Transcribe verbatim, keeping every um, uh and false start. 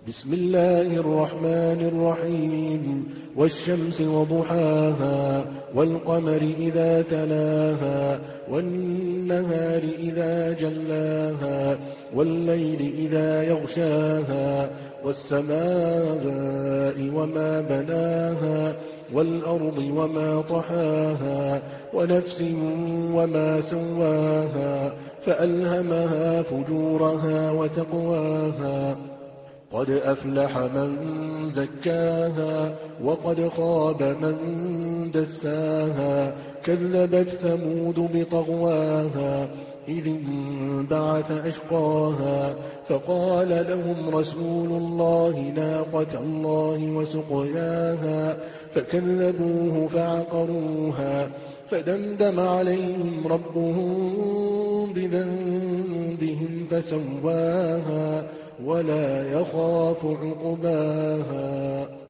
بسم الله الرحمن الرحيم والشمس وضحاها والقمر إذا تلاها والنهار إذا جلاها والليل إذا يغشاها والسماء وما بناها والأرض وما طحاها ونفس وما سواها فألهمها فجورها وتقواها قد أفلح من زكاها وقد خاب من دساها كذبت ثمود بطغواها إذ انبعث أشقاها فقال لهم رسول الله ناقة الله وسقياها فكذبوه فعقروها فدمدم عليهم ربهم بذنبهم فسواها ولا يخاف عقباها.